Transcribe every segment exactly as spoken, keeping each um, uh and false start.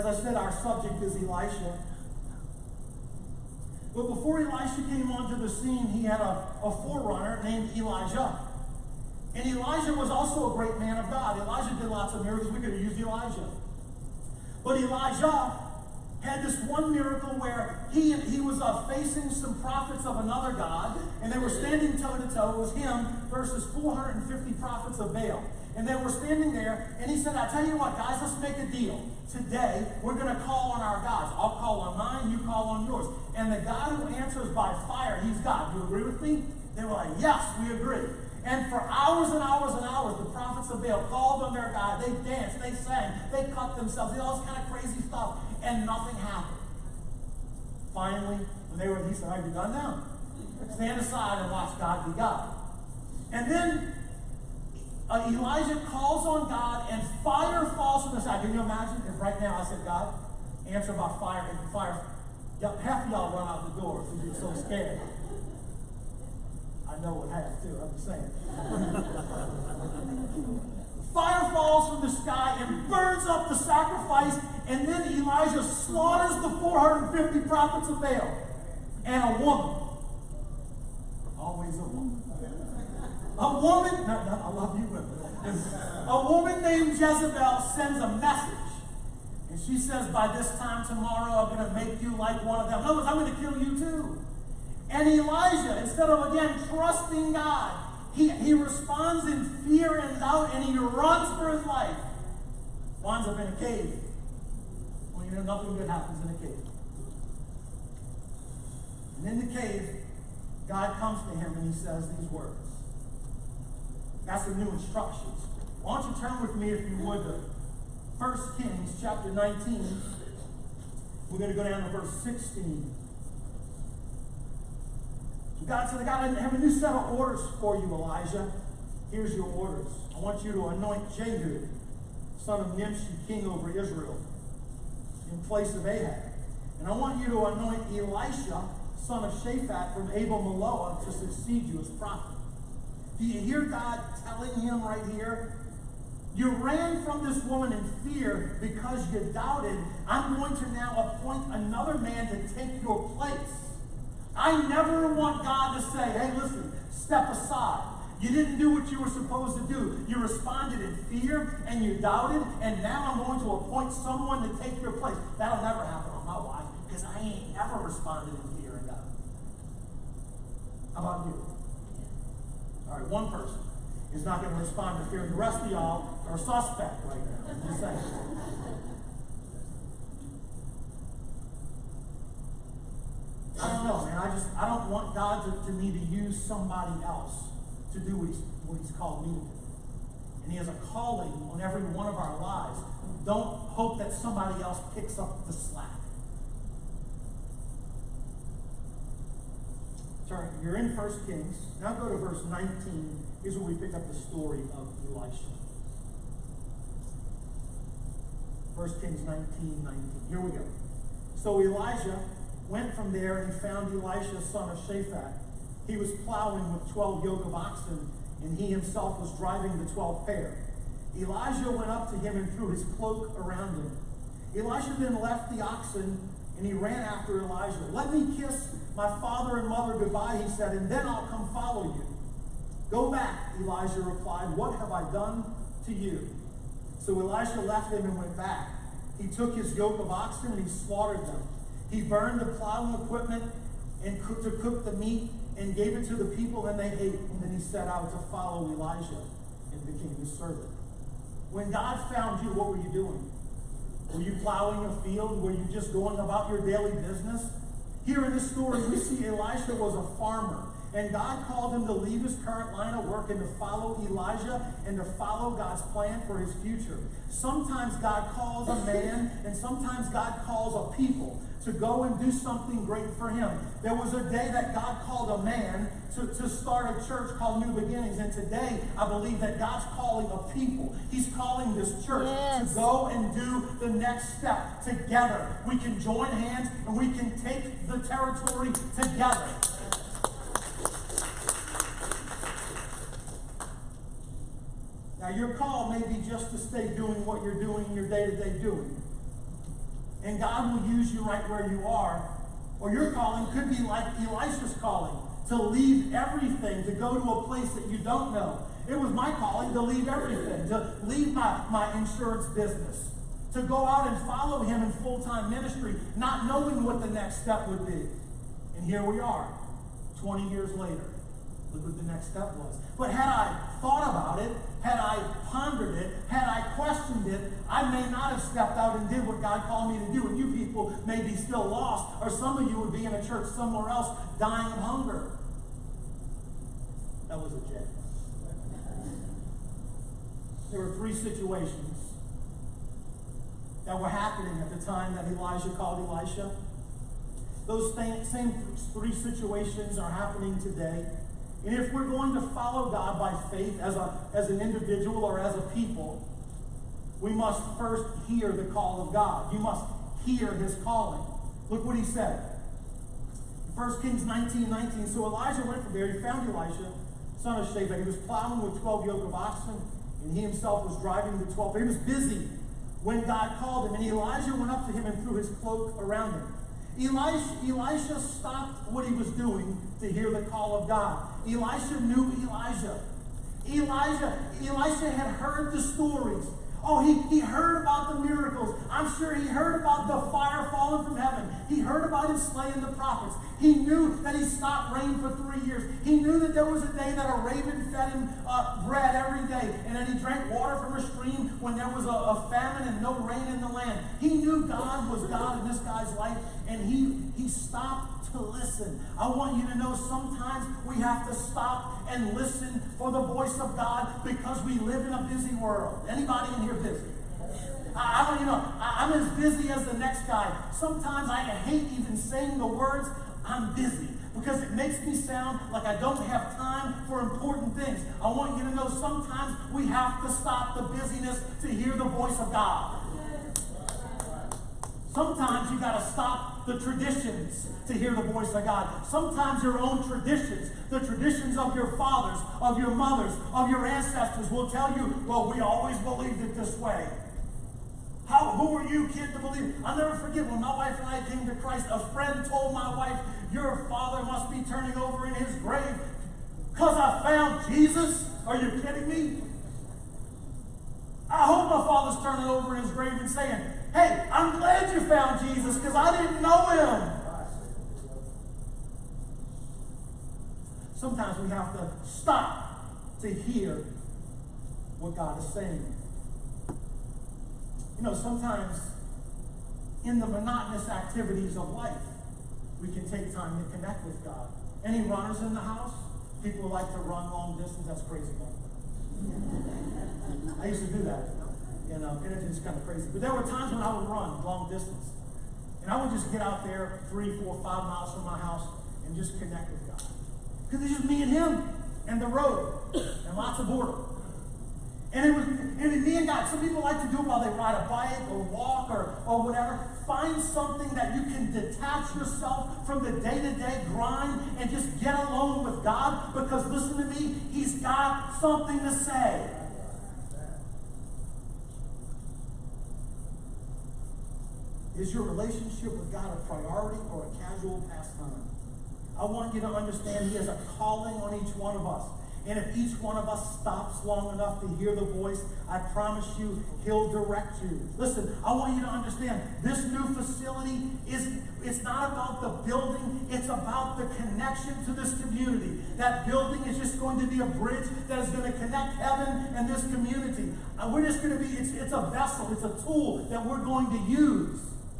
As I said, our subject is Elisha. But before Elisha came onto the scene, he had a, a forerunner named Elijah. And Elijah was also a great man of God. Elijah did lots of miracles. We could have used Elijah. But Elijah had this one miracle where he, he was uh, facing some prophets of another God, and they were standing toe-to-toe. It was him versus four hundred fifty prophets of Baal. And they were standing there, and he said, I tell you what, guys, let's make a deal. Today, we're going to call on our gods. I'll call on mine, you call on yours. And the God who answers by fire, he's God. Do you agree with me? They were like, yes, we agree. And for hours and hours and hours, the prophets of Baal called on their God. They danced, they sang, they cut themselves, they did all this kind of crazy stuff, and nothing happened. Finally, when they were, he said, are you done now? Stand aside and watch God be God. And then uh, Elijah calls on God, and fire falls from the sky. Can you imagine if right now I said, God, answer by fire, and fire, half of y'all run out the door because you're so scared. I know it has too, I'm just saying. Fire falls from the sky and burns up the sacrifice, and then Elijah slaughters the four hundred fifty prophets of Baal. And a woman, always a woman, a woman, no, no, I love you women, a woman named Jezebel sends a message, and she says, by this time tomorrow, I'm going to make you like one of them. In other words, I'm going to kill you too. And Elijah, instead of, again, trusting God, he, he responds in fear and doubt, and he runs for his life. Winds up in a cave. Well, you know, nothing good happens in a cave. And in the cave, God comes to him, and he says these words. That's the new instructions. Why don't you turn with me, if you would, to First Kings chapter nineteen. We're going to go down to verse sixteen. God said, God, I have a new set of orders for you, Elijah. Here's your orders. I want you to anoint Jehu, son of Nimshi, king over Israel, in place of Ahab. And I want you to anoint Elisha, son of Shaphat, from Abel-Meholah, to succeed you as prophet. Do you hear God telling him right here? You ran from this woman in fear because you doubted. I'm going to now appoint another man to take your place. I never want God to say, hey, listen, step aside. You didn't do what you were supposed to do. You responded in fear and you doubted, and now I'm going to appoint someone to take your place. That'll never happen on my watch because I ain't ever responded in fear and doubt. How about you? All right, one person is not going to respond to fear. The rest of y'all are suspect right now. I'm just saying. I don't know, man. I just I don't want God to, to me to use somebody else to do what he's, what he's called me to do. And he has a calling on every one of our lives. Don't hope that somebody else picks up the slack. Sorry, you're in First Kings. Now go to verse nineteen. Here's where we pick up the story of Elisha. First Kings nineteen, nineteen. Here we go. So Elijah went from there, and he found Elisha, son of Shaphat. He was plowing with twelve yoke of oxen, and he himself was driving the twelve pair. Elijah went up to him and threw his cloak around him. Elisha then left the oxen, and he ran after Elijah. Let me kiss my father and mother goodbye, he said, and then I'll come follow you. Go back, Elijah replied. What have I done to you? So Elisha left him and went back. He took his yoke of oxen and he slaughtered them. He burned the plowing equipment and cooked, to cook the meat and gave it to the people, and they ate. And then he set out to follow Elijah and became his servant. When God found you, what were you doing? Were you plowing a field? Were you just going about your daily business? Here in this story, we see Elisha was a farmer. And God called him to leave his current line of work and to follow Elijah and to follow God's plan for his future. Sometimes God calls a man, and sometimes God calls a people to go and do something great for him. There was a day that God called a man to, to start a church called New Beginnings. And today, I believe that God's calling a people. He's calling this church yes. to go and do the next step together. We can join hands and we can take the territory together. Now, your call may be just to stay doing what you're doing in your day-to-day doing. and God will use you right where you are. Or your calling could be like Elisha's calling, to leave everything, to go to a place that you don't know. It was my calling to leave everything, to leave my, my insurance business, to go out and follow him in full-time ministry, not knowing what the next step would be. And here we are, twenty years later. Look what the next step was. But had I thought about it, had I pondered it, had I questioned it, I may not have stepped out and did what God called me to do. And you people may be still lost, or some of you would be in a church somewhere else dying of hunger. That was a J. There were three situations that were happening at the time that Elijah called Elisha. Those same three situations are happening today. And if we're going to follow God by faith as, a, as an individual or as a people, we must first hear the call of God. You must hear his calling. Look what he said. First Kings nineteen nineteen. So Elijah went from there. He found Elisha, son of Shaphat. He was plowing with twelve yoke of oxen, and he himself was driving the twelve. He was busy when God called him, and Elijah went up to him and threw his cloak around him. Elisha, Elisha stopped what he was doing to hear the call of God. Elisha knew Elijah. Elijah, Elisha had heard the stories. Oh, he, he heard about the miracles. I'm sure he heard about the fire falling from heaven. He heard about him slaying the prophets. He knew that he stopped rain for three years. He knew that there was a day that a raven fed him uh, bread every day, and that he drank water from a stream when there was a, a famine and no rain in the land. He knew God was God in this guy's life, and he, he stopped to listen. I want you to know sometimes we have to stop and listen for the voice of God because we live in a busy world. Anybody in here busy? I, I don't, you know, I, I'm as busy as the next guy. Sometimes I hate even saying the words, I'm busy, because it makes me sound like I don't have time for important things. I want you to know sometimes we have to stop the busyness to hear the voice of God. Sometimes you got to stop the traditions to hear the voice of God. Sometimes your own traditions, the traditions of your fathers, of your mothers, of your ancestors will tell you, well, we always believed it this way. How, who were you, kid, to believe? I'll never forget when my wife and I came to Christ, a friend told my wife, your father must be turning over in his grave because I found Jesus. Are you kidding me? I hope my father's turning over in his grave and saying, hey, I'm glad you found Jesus because I didn't know him. Sometimes we have to stop to hear what God is saying. You know, sometimes in the monotonous activities of life, we can take time to connect with God. Any runners in the house? People who like to run long distance? That's crazy, man. I used to do that. You know, and it's kind of crazy. But there were times when I would run long distance. And I would just get out there three, four, five miles from my house and just connect with God. Because it's just me and him and the road and lots of boredom. And it was and me and God. Some people like to do it while they ride a bike or walk or, or whatever. Find something that you can detach yourself from the day-to-day grind and just get alone with God. Because listen to me, he's got something to say. Is your relationship with God a priority or a casual pastime? I want you to understand he has a calling on each one of us. And if each one of us stops long enough to hear the voice, I promise you, he'll direct you. Listen, I want you to understand, this new facility is it's not about the building, it's about the connection to this community. That building is just going to be a bridge that is going to connect heaven and this community. And we're just going to be, it's, it's a vessel, it's a tool that we're going to use.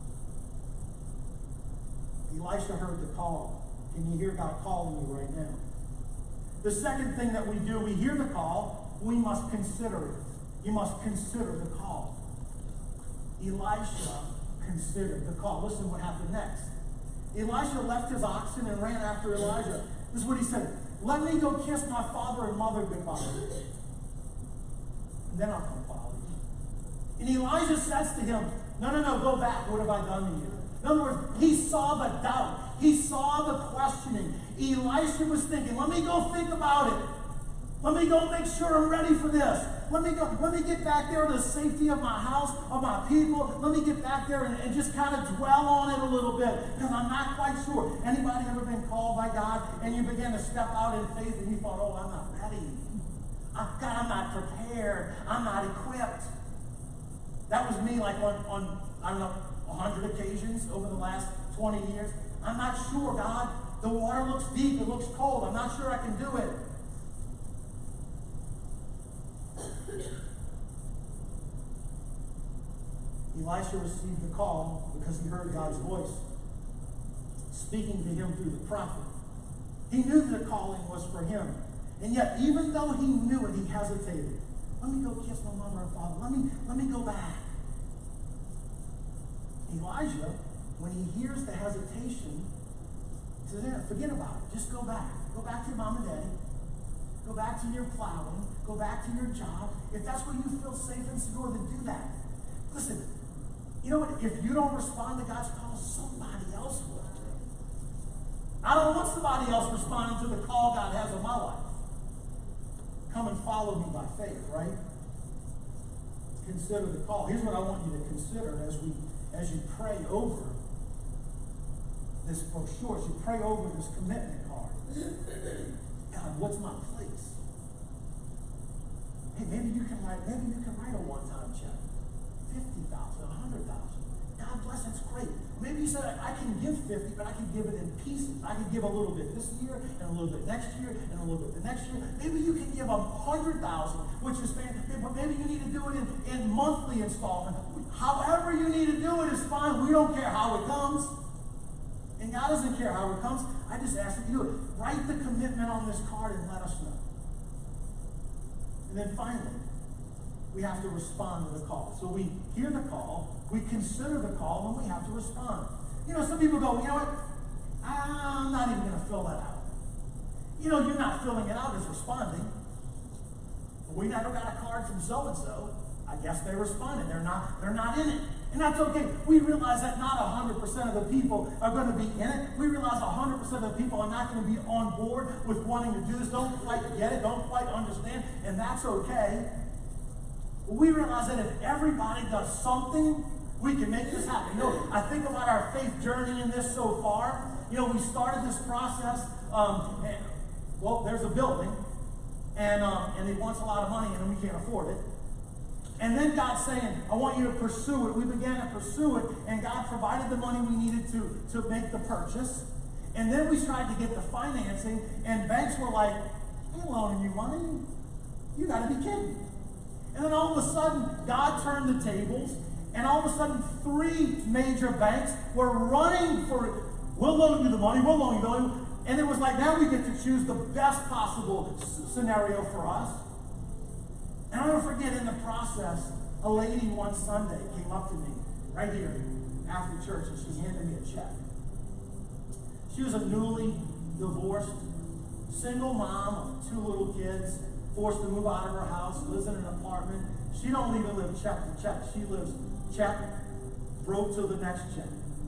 Elisha heard the call. Can you hear God calling you right now? The second thing that we do, we hear the call, we must consider it. You must consider the call. Elisha considered the call. Listen what happened next. Elisha left his oxen and ran after Elijah. This is what he said. Let me go kiss my father and mother goodbye. And then I'll come follow you. And Elijah says to him, no, no, no, go back. What have I done to you? In other words, he saw the doubt. He saw the questioning. Elisha was thinking, let me go think about it. Let me go make sure I'm ready for this. Let me go, let me get back there to the safety of my house, of my people. Let me get back there and, and just kind of dwell on it a little bit, because I'm not quite sure. Anybody ever been called by God and you began to step out in faith and you thought, oh, I'm not ready. I'm, God, I'm not prepared. I'm not equipped. That was me like on, on I don't know, a hundred occasions over the last twenty years. I'm not sure, God. The water looks deep. It looks cold. I'm not sure I can do it. Elisha received the call because he heard God's voice speaking to him through the prophet. He knew the calling was for him. And yet, even though he knew it, he hesitated. Let me go kiss my mother and father. Let me, let me go back. Elijah, when he hears the hesitation, says, yeah, forget about it. Just go back. Go back to your mom and daddy. Go back to your plowing. Go back to your job. If that's where you feel safe and secure, then do that. Listen, you know what? If you don't respond to God's call, somebody else will. I don't want somebody else responding to the call God has on my life. Come and follow me by faith, right? Consider the call. Here's what I want you to consider as we as you pray over this brochure, as you pray over this commitment card. God, what's my place? Hey, maybe you can write, maybe you can write a one-time check. fifty thousand, a hundred thousand. God bless, that's great. Maybe you said, I can give fifty, but I can give it in pieces. I can give a little bit this year, and a little bit next year, and a little bit the next year. Maybe you can give a hundred thousand, which is fantastic, but maybe you need to do it in, in monthly installment. However you need to do it is fine. We don't care how it comes. And God doesn't care how it comes. I just ask that you do it. Write the commitment on this card and let us know. And then finally, we have to respond to the call. So we hear the call, we consider the call, and we have to respond. You know, some people go, you know what? I'm not even going to fill that out. You know, you're not filling it out as responding. We never got a card from so-and-so. I guess they responded. They're not, they're not in it. And that's okay. We realize that not one hundred percent of the people are going to be in it. We realize one hundred percent of the people are not going to be on board with wanting to do this, don't quite get it, don't quite understand, and that's okay. But we realize that if everybody does something, we can make this happen. You know, I think about our faith journey in this so far. You know, we started this process, um, and, well, there's a building, and, um, and it wants a lot of money, and we can't afford it. And then God's saying, I want you to pursue it. We began to pursue it, and God provided the money we needed to, to make the purchase. And then we tried to get the financing, and banks were like, I ain't loaning you money. You got to be kidding. And then all of a sudden, God turned the tables, and all of a sudden, three major banks were running for it. We'll loan you the money, we'll loan you the money. And it was like, now we get to choose the best possible s- scenario for us. And I'll never forget, in the process, a lady one Sunday came up to me right here after church, and she handed me a check. She was a newly divorced, single mom of two little kids, forced to move out of her house, lives in an apartment. She don't even live check to check. She lives check, broke till the next check.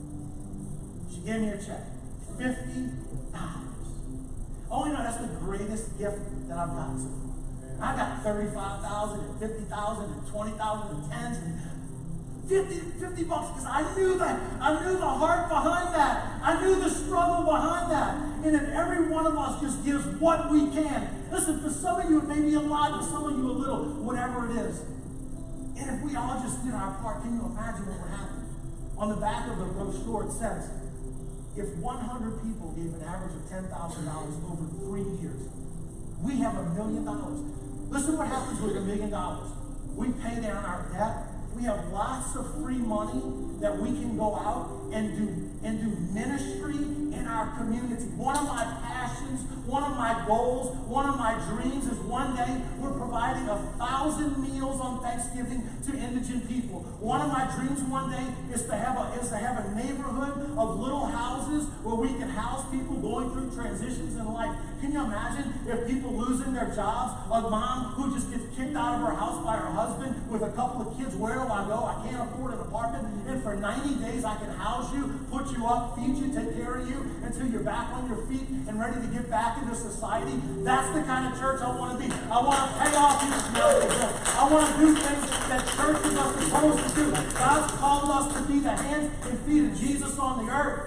She gave me a check, fifty dollars. Oh, you know, that's the greatest gift that I've gotten so far. I got thirty-five thousand and fifty thousand and twenty thousand and tens and fifty, fifty bucks, because I knew that. I knew the heart behind that. I knew the struggle behind that. And if every one of us just gives what we can. Listen, for some of you it may be a lot, for some of you a little, whatever it is. And if we all just did our part, can you imagine what would happen? On the back of the brochure it says, if one hundred people gave an average of ten thousand dollars over three years, we have a million dollars. Listen what happens with a million dollars. We pay down our debt. We have lots of free money that we can go out and do and do ministry in our community. One of my passions, one of my goals, one of my dreams is one day we're providing a thousand meals on Thanksgiving to indigent people. One of my dreams one day is to have a is to have a neighborhood of little houses where we can house people going through transitions in life. Can you imagine if people losing their jobs? A mom who just gets kicked out of her house by her husband with a couple of kids. Where do I go? I can't afford an apartment. And for ninety days I can house you, put you up, feed you, take care of you until you're back on your feet and ready to get back into society. That's the kind of church I want to be. I want to pay off people's medical bills. I want to do things that churches are supposed to do. God's called us to be the hands and feet of Jesus on the earth.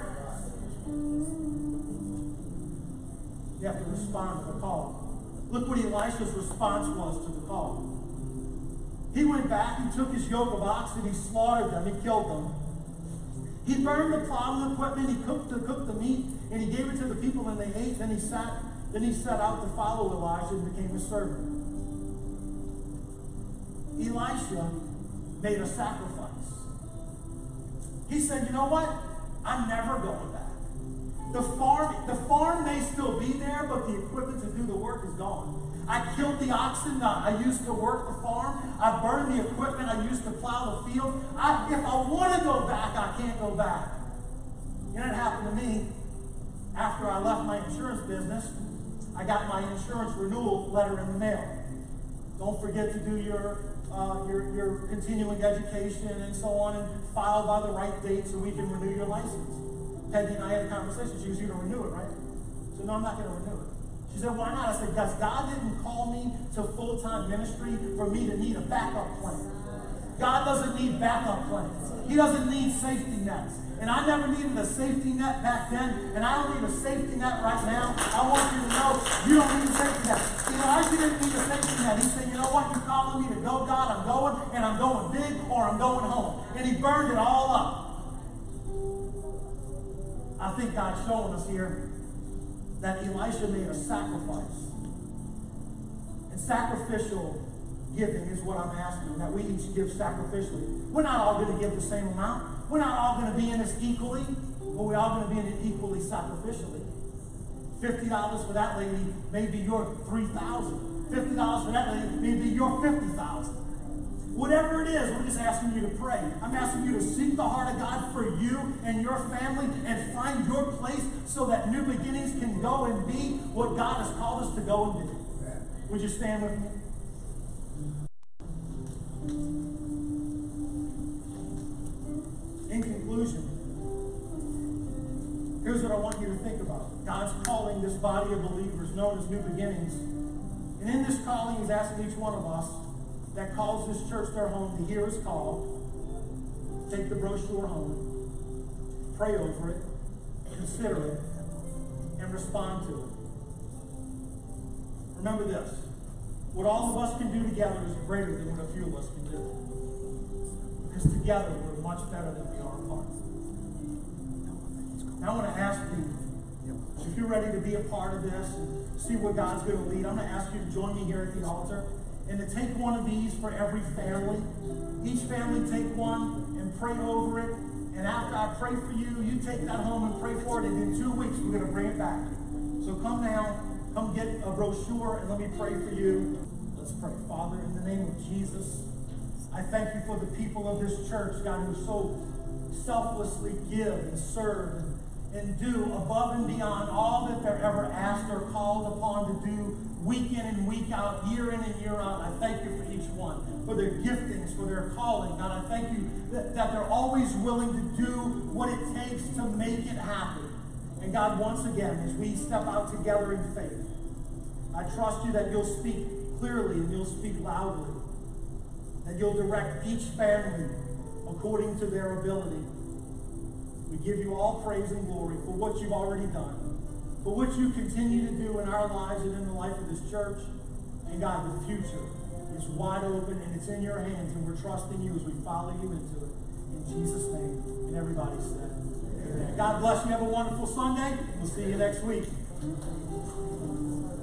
You have to respond to the call. Look what Elisha's response was to the call. He went back, he took his yoke of oxen, he slaughtered them, he killed them. He burned the plowing equipment, he cooked the, cooked the meat, and he gave it to the people and they ate. Then he sat, then he set out to follow Elijah and became his servant. Elisha made a sacrifice. He said, you know what? I'm never going back. The farm, the farm may still be there, but the equipment to do the work is gone. I killed the oxen I used to work the farm. I burned the equipment I used to plow the field. I, if I want to go back, I can't go back. You know, it happened to me after I left my insurance business. I got my insurance renewal letter in the mail. Don't forget to do your uh, your, your continuing education and so on, and file by the right date so we can renew your license. Peggy and I had a conversation. She was going to renew it, right? So no, I'm not going to renew it. She said, why not? I said, because God didn't call me to full-time ministry for me to need a backup plan. God doesn't need backup plans. He doesn't need safety nets. And I never needed a safety net back then, and I don't need a safety net right now. I want you to know you don't need a safety net. Elijah didn't need a safety net. He said, you know what? You're calling me to go, God. I'm going, and I'm going big, or I'm going home. And he burned it all up. I think God's showing us here that Elisha made a sacrifice. And sacrificial giving is what I'm asking, that we each give sacrificially. We're not all going to give the same amount. We're not all going to be in this equally, but we're all going to be in it equally sacrificially. fifty dollars for that lady may be your three thousand dollars. fifty dollars for that lady may be your fifty thousand dollars. Whatever it is, we're just asking you to pray. I'm asking you to seek the heart of God for you and your family and find your place so that New Beginnings can go and be what God has called us to go and be. Would you stand with me? In conclusion, here's what I want you to think about. God's calling this body of believers known as New Beginnings. And in this calling, he's asking each one of us that calls this church their home to hear his call, take the brochure home, pray over it, consider it, and respond to it. Remember this, what all of us can do together is greater than what a few of us can do. Because together we're much better than we are apart. Now I want to ask you, if you're ready to be a part of this and see what God's going to lead, I'm going to ask you to join me here at the altar. And to take one of these for every family. Each family take one and pray over it. And after I pray for you, you take that home and pray for it. And in two weeks, we're going to bring it back. So come now, come get a brochure, and let me pray for you. Let's pray. Father, in the name of Jesus, I thank you for the people of this church, God, who so selflessly give and serve and, and do above and beyond all that they're ever asked or called upon to do, week in and week out, year in and year out. I thank you for each one, for their giftings, for their calling. God, I thank you that, that they're always willing to do what it takes to make it happen. And God, once again, as we step out together in faith, I trust you that you'll speak clearly and you'll speak loudly, that you'll direct each family according to their ability. We give you all praise and glory for what you've already done, for what you continue to do in our lives and in the life of this church. And God, the future is wide open and it's in your hands, and we're trusting you as we follow you into it. In Jesus' name. And everybody said, amen. God bless you. Have a wonderful Sunday. We'll see you next week.